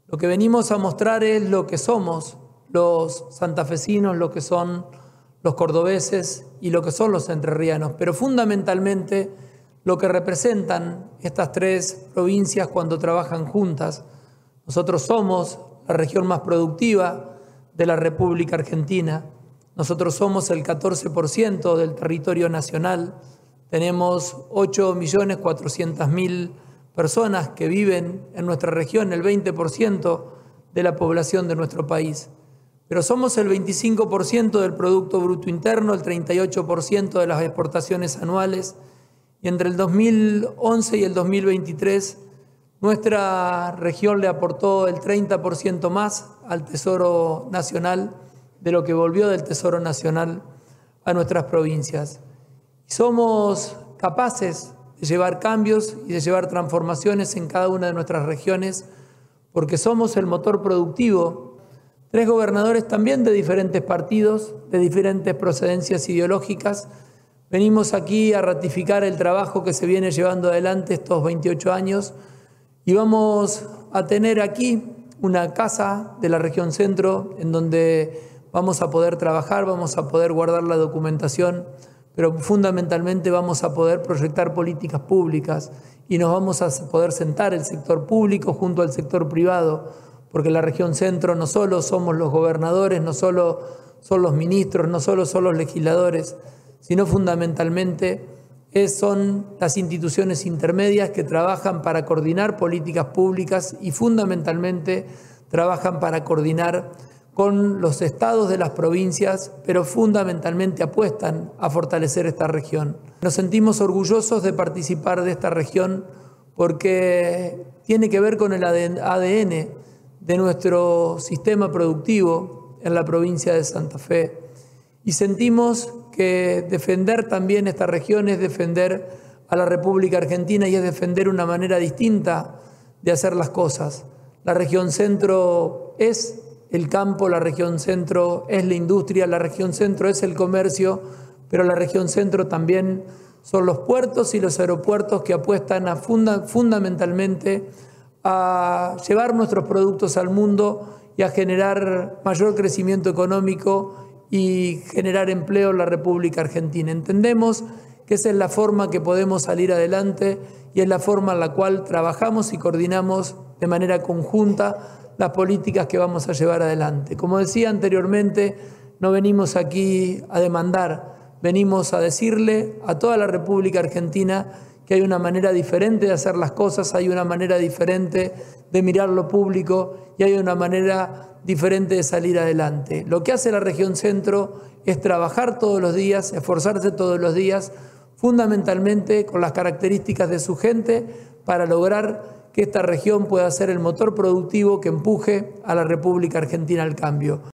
Lo que venimos a mostrar es lo que somos los santafesinos, lo que son los cordobeses y lo que son los entrerrianos, pero fundamentalmente lo que representan estas tres provincias cuando trabajan juntas. Nosotros somos la región más productiva de la República Argentina. Nosotros somos el 14% del territorio nacional. Tenemos 8.400.000 personas que viven en nuestra región, el 20% de la población de nuestro país. Pero somos el 25% del Producto Bruto Interno, el 38% de las exportaciones anuales, y entre el 2011 y el 2023 nuestra región le aportó el 30% más al Tesoro Nacional de lo que volvió del Tesoro Nacional a nuestras provincias. Y somos capaces de llevar cambios y de llevar transformaciones en cada una de nuestras regiones porque somos el motor productivo. Tres gobernadores también de diferentes partidos, de diferentes procedencias ideológicas. Venimos aquí a ratificar el trabajo que se viene llevando adelante estos 28 años y vamos a tener aquí una casa de la región centro en donde vamos a poder trabajar, vamos a poder guardar la documentación, pero fundamentalmente vamos a poder proyectar políticas públicas y nos vamos a poder sentar el sector público junto al sector privado, porque la región centro no solo somos los gobernadores, no solo son los ministros, no solo son los legisladores, sino fundamentalmente son las instituciones intermedias que trabajan para coordinar políticas públicas y fundamentalmente trabajan para coordinar con los estados de las provincias, pero fundamentalmente apuestan a fortalecer esta región. Nos sentimos orgullosos de participar de esta región porque tiene que ver con el ADN de nuestro sistema productivo en la provincia de Santa Fe. Y sentimos que defender también esta región es defender a la República Argentina y es defender una manera distinta de hacer las cosas. La región centro es el campo, la región centro es la industria, la región centro es el comercio, pero la región centro también son los puertos y los aeropuertos que apuestan fundamentalmente a llevar nuestros productos al mundo y a generar mayor crecimiento económico y generar empleo en la República Argentina. Entendemos que esa es la forma que podemos salir adelante y es la forma en la cual trabajamos y coordinamos de manera conjunta las políticas que vamos a llevar adelante. Como decía anteriormente, no venimos aquí a demandar, venimos a decirle a toda la República Argentina que hay una manera diferente de hacer las cosas, hay una manera diferente de mirar lo público y hay una manera diferente de salir adelante. Lo que hace la región centro es trabajar todos los días, esforzarse todos los días, fundamentalmente con las características de su gente para lograr que esta región pueda ser el motor productivo que empuje a la República Argentina al cambio.